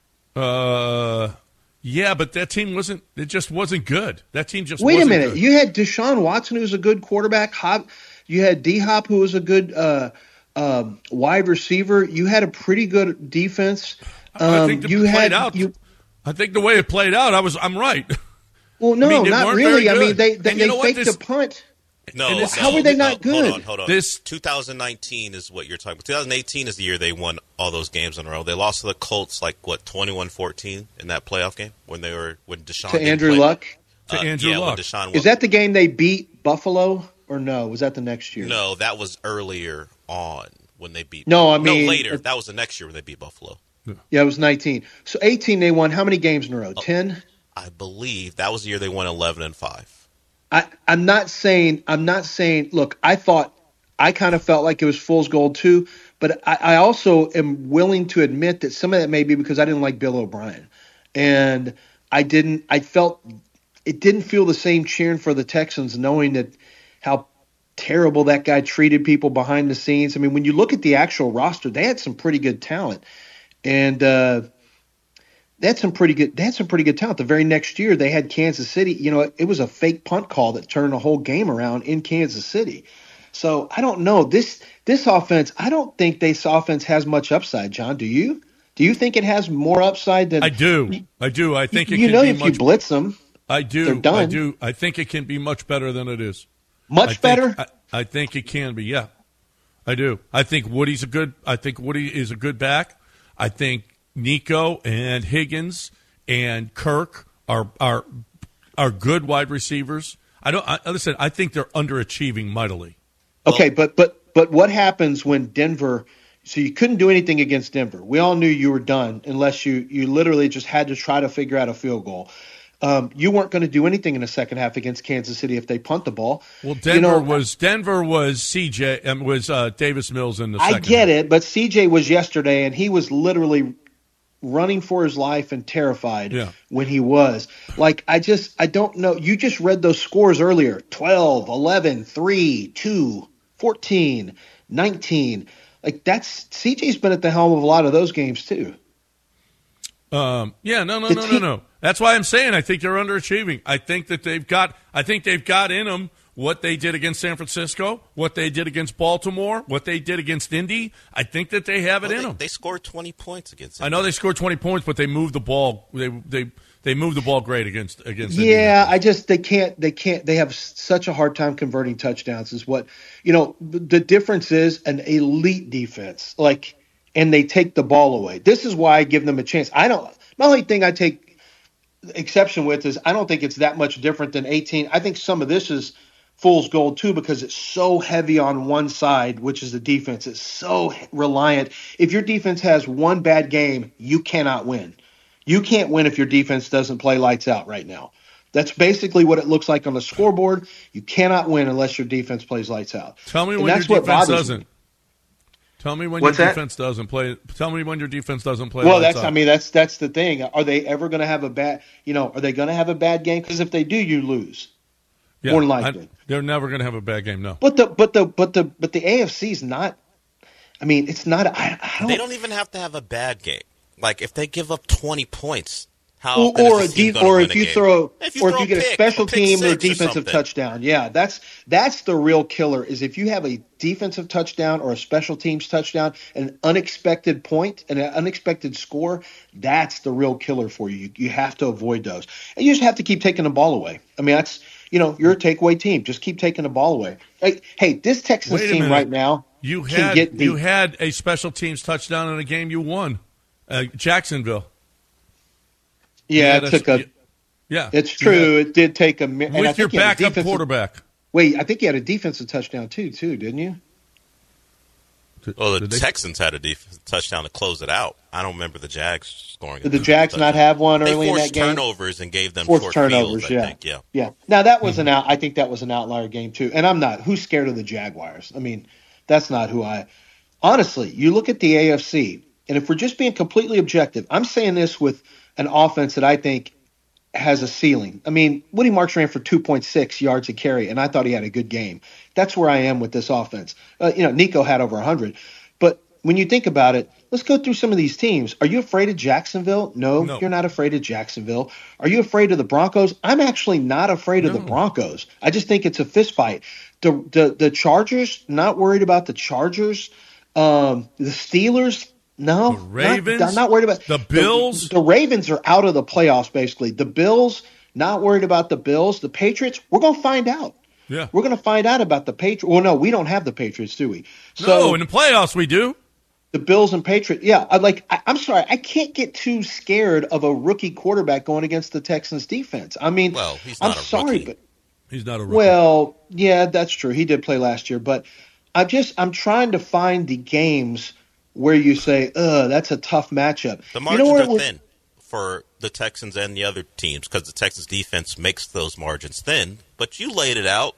Uh, yeah, but that team wasn't, it just wasn't good. That team just Wait a wasn't minute. good. You had Deshaun Watson, who was a good quarterback. Hop. You had D Hop, who was a good uh, um, wide receiver. You had a pretty good defense. Um, I think the you played had out. you. I think the way it played out, I was I'm right. Well, no, I mean, they not weren't really. very I mean, good. they they, And you they know what? faked This- a punt. No, And no, it's- How were they no, not good? Hold on, hold on. This- twenty nineteen is what you're talking about. twenty eighteen is the year they won all those games in a row. They lost to the Colts like what twenty-one fourteen in that playoff game when they were when Deshaun To didn't Andrew play. Luck. To Uh, Andrew yeah, Luck. When Deshaun Is that the game they beat Buffalo or no? Was that the next year? No, that was earlier on when they beat. No, I mean- no later. That was the next year when they beat Buffalo. Yeah, it was nineteen. So eighteen, they won how many games in a row? Ten. I believe that was the year they won eleven and five. I, I'm not saying I'm not saying. Look, I thought I kind of felt like it was fool's gold too, but I, I also am willing to admit that some of that may be because I didn't like Bill O'Brien, and I didn't. I felt it didn't feel the same cheering for the Texans, knowing that how terrible that guy treated people behind the scenes. I mean, when you look at the actual roster, they had some pretty good talent, and uh, they had some pretty good. They had some pretty good talent. The very next year, they had Kansas City. You know, it, it was a fake punt call that turned the whole game around in Kansas City. So I don't know this this offense. I don't think this offense has much upside. John, do you? Do you think it has more upside than I do? I do. I think it you can know be if much. you blitz them, I do. they're done. I do. I think it can be much better than it is. much I think- better. I, I think it can be. Yeah, I do. I think Woody's a good. I think Woody is a good back. I think Nico and Higgins and Kirk are are are good wide receivers. I don't. I, listen, I think they're underachieving mightily. Okay, but but but what happens when Denver? So you couldn't do anything against Denver. We all knew you were done unless you you literally just had to try to figure out a field goal. Um, you weren't going to do anything in the second half against Kansas City if they punt the ball. Well, Denver you know, was Denver was C J and was uh, Davis Mills in the I second. get half. it, but C J was yesterday, and he was literally running for his life and terrified Yeah. when he was. Like, I just, I don't know. You just read those scores earlier. twelve, eleven, three, two, fourteen, nineteen. Like, that's, C J's been at the helm of a lot of those games, too. Um, yeah, no, no, The no, no, team- no. That's why I'm saying I think they're underachieving. I think that they've got. I think they've got in them what they did against San Francisco, what they did against Baltimore, what they did against Indy. I think that they have it Well, in they, them. they scored twenty points against. I know they scored twenty points, but they moved the ball. They they they moved the ball great against against. Yeah, Indianapolis. I just they can't they can't they have s- such a hard time converting touchdowns. Is what you know. The difference is an elite defense, like, and they take the ball away. This is why I give them a chance. I don't. My only thing I take exception with is I don't think it's that much different than eighteen. I think some of this is fool's gold too because it's so heavy on one side, which is the defense. It's so reliant. If your defense has one bad game, you cannot win. You can't win if your defense doesn't play lights out right now. That's basically what it looks like on the scoreboard. You cannot win unless your defense plays lights out. Tell me And when your that's what defense bothers doesn't. me. Tell me when What's your that? defense doesn't play. Tell me when your defense doesn't play. Well, lights that's out. I mean that's that's the thing. Are they ever going to have a bad? You know, are they going to have a bad game? Because if they do, you lose. Yeah, more than likely. I, they're never going to have a bad game. No. But the but the but the but the A F C is not. I mean, it's not. I, I don't. They don't even have to have a bad game. Like if they give up twenty points, how Or, often or is a the team deep, gonna or win if a you game? throw, If you or throw if you a get a pick, special a pick team or six or defensive something. touchdown, yeah, that's that's the real killer. Is if you have a defensive touchdown or a special teams touchdown, an unexpected point and an unexpected score, that's the real killer for you. You, you have to avoid those, and you just have to keep taking the ball away. I mean, that's you know, you're a takeaway team. Just keep taking the ball away. Hey, hey this Texans Wait a team minute. right now You can had get deep. you had a special teams touchdown in a game you won, uh, Jacksonville. yeah, had it a- took a. Yeah, It's You had- true. It did take a mi- and I with your think you had a backup defensive- quarterback. Wait, I think you had a defensive touchdown too, too, didn't you? Oh, the Did they- Texans had a def- touchdown to close it out. I don't remember the Jags scoring. Did the Jags not have one They early in forced that game? turnovers and gave them Forced short turnovers, fields, I yeah. think. Yeah. Yeah. Now that was an out. I think that was an outlier game too. And I'm not. Who's scared of the Jaguars? I mean, that's not who I. Honestly, you look at the A F C, and if we're just being completely objective, I'm saying this with an offense that I think has a ceiling. I mean, Woody Marks ran for two point six yards a carry, and I thought he had a good game. That's where I am with this offense. Uh, you know, Nico had over one hundred. But when you think about it, let's go through some of these teams. Are you afraid of Jacksonville? No, No. you're not afraid of Jacksonville. Are you afraid of the Broncos? I'm actually not afraid of the No. Broncos. I just think it's a fist fight. The, the, the Chargers, not worried about the Chargers. Um, the Steelers, no. The Ravens? Not, I'm not worried about the Bills. The, the Ravens are out of the playoffs, basically. The Bills, not worried about the Bills. The Patriots, we're going to find out. Yeah. We're going to find out about the Patriots. Well, no, we don't have the Patriots, do we? So, no, in the playoffs we do. The Bills and Patriots. Yeah, I, like I, I'm sorry, I can't get too scared of a rookie quarterback going against the Texans defense. I mean, well, he's not I'm a sorry, rookie. but he's not a rookie. Well, yeah, that's true. He did play last year, but I'm just I'm trying to find the games where you say, "Ugh, that's a tough matchup." The margins you know are was, thin for the Texans and the other teams because the Texans defense makes those margins thin. But you laid it out.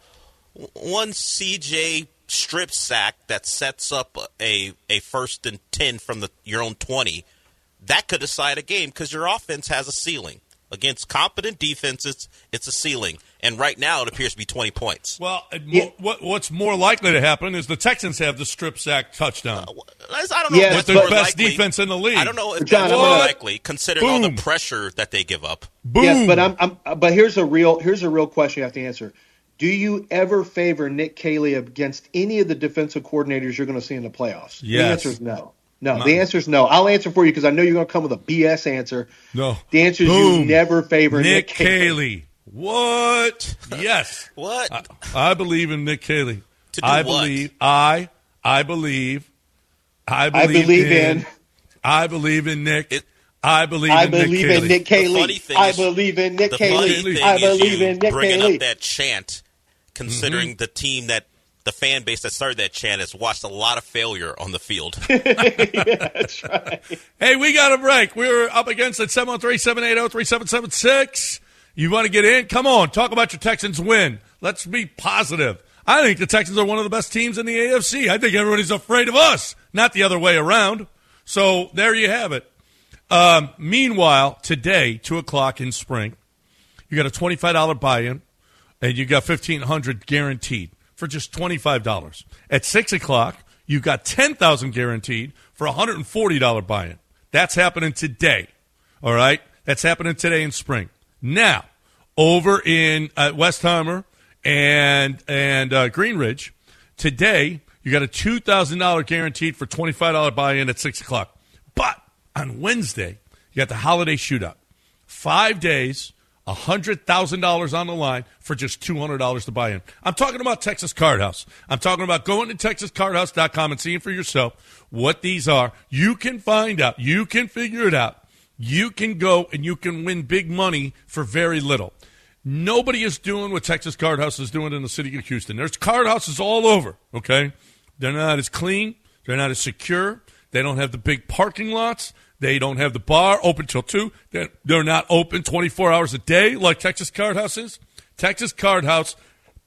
One C J strip sack that sets up a a first and ten from the your own twenty, that could decide a game because your offense has a ceiling. Against competent defenses, it's a ceiling. And right now it appears to be twenty points. Well, yeah. what, what's more likely to happen is the Texans have the strip sack touchdown. Uh, I don't know yes, if that's the more best likely. defense in the league. I don't know if John, that's more gonna, likely, considering boom. all the pressure that they give up. Boom. Yes, but I'm, I'm but here's a real here's a real question you have to answer. Do you ever favor Nick Caley against any of the defensive coordinators you're going to see in the playoffs? Yes. The answer is no. No, no. the answer is no. I'll answer for you because I know you're going to come with a B S answer. No. The answer is Boom. you never favor Nick, Nick Caley. What? Yes. What? I, I believe in Nick Caley. To do I what? believe. I. I believe. I I believe, believe in, in. I believe in Nick. It, I believe I in believe Nick in Nick The Caley. funny thing I is- believe in Nick the funny Caley. thing I is believe you in Nick bringing Caley. up that chant, considering Mm-hmm. the team that the fan base that started that chant has watched a lot of failure on the field. Yeah, that's right. Hey, we got a break. We're up against it, seven one three, seven eight zero, three seven seven six. You want to get in? Come on. Talk about your Texans win. Let's be positive. I think the Texans are one of the best teams in the A F C. I think everybody's afraid of us, not the other way around. So there you have it. Um, meanwhile, today, two o'clock in Spring, you got a twenty-five dollars buy-in, and you got fifteen hundred dollars guaranteed for just twenty-five dollars. At six o'clock, you got ten thousand dollars guaranteed for a one hundred forty dollars buy-in. That's happening today, all right? That's happening today in Spring. Now, over in uh, Westheimer and, and uh, Greenridge, today, you got a two thousand dollars guaranteed for twenty-five dollars buy-in at six o'clock. But on Wednesday, you got the holiday shootout. Five days, one hundred thousand dollars on the line for just two hundred dollars to buy in. I'm talking about Texas Card House. I'm talking about going to texas card house dot com and seeing for yourself what these are. You can find out. You can figure it out. You can go and you can win big money for very little. Nobody is doing what Texas Card House is doing in the city of Houston. There's card houses all over, okay? They're not as clean. They're not as secure. They don't have the big parking lots. They don't have the bar open till two. They're, they're not open twenty-four hours a day like Texas Card House is. Texas Card House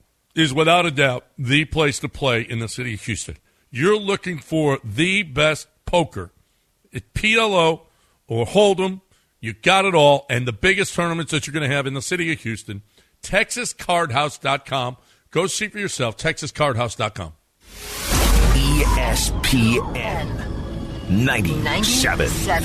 is without a doubt the place to play in the city of Houston. You're looking for the best poker. At P L O or Hold'em, you got it all, and the biggest tournaments that you're going to have in the city of Houston. texas card house dot com. Go see for yourself, texas card house dot com. E S P N ninety-seven point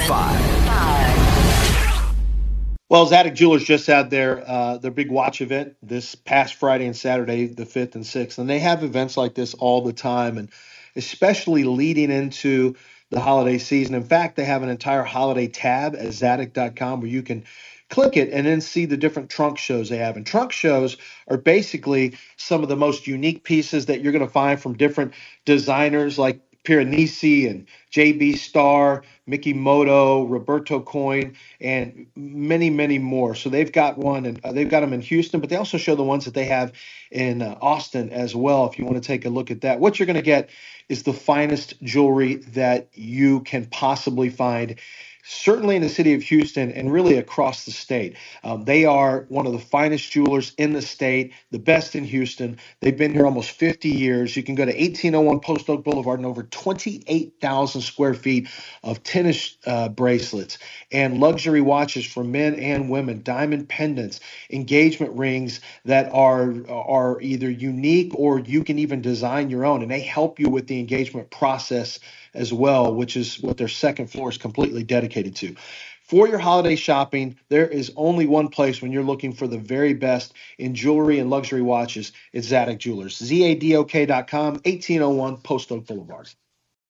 five. Well, Zadig Jewelers just had their uh, their big watch event this past Friday and Saturday, the fifth and sixth, and they have events like this all the time, and especially leading into the holiday season. In fact, they have an entire holiday tab at zadig dot com where you can click it and then see the different trunk shows they have. And trunk shows are basically some of the most unique pieces that you're going to find from different designers like Piranesi and J B Star, Mickey Moto, Roberto Coin, and many, many more. So they've got one, and uh, they've got them in Houston, but they also show the ones that they have in uh, Austin as well, if you want to take a look at that. What you're going to get is the finest jewelry that you can possibly find, certainly in the city of Houston and really across the state. Um, they are one of the finest jewelers in the state, the best in Houston. They've been here almost fifty years. You can go to eighteen oh one Post Oak Boulevard and over twenty-eight thousand square feet of tennis uh, bracelets and luxury watches for men and women, diamond pendants, engagement rings that are, are either unique or you can even design your own. And they help you with the engagement process as well, which is what their second floor is completely dedicated to. For your holiday shopping, there is only one place when you're looking for the very best in jewelry and luxury watches. It's Zadig Jewelers. Z A D O K dot com, eighteen oh one Post Oak Boulevard.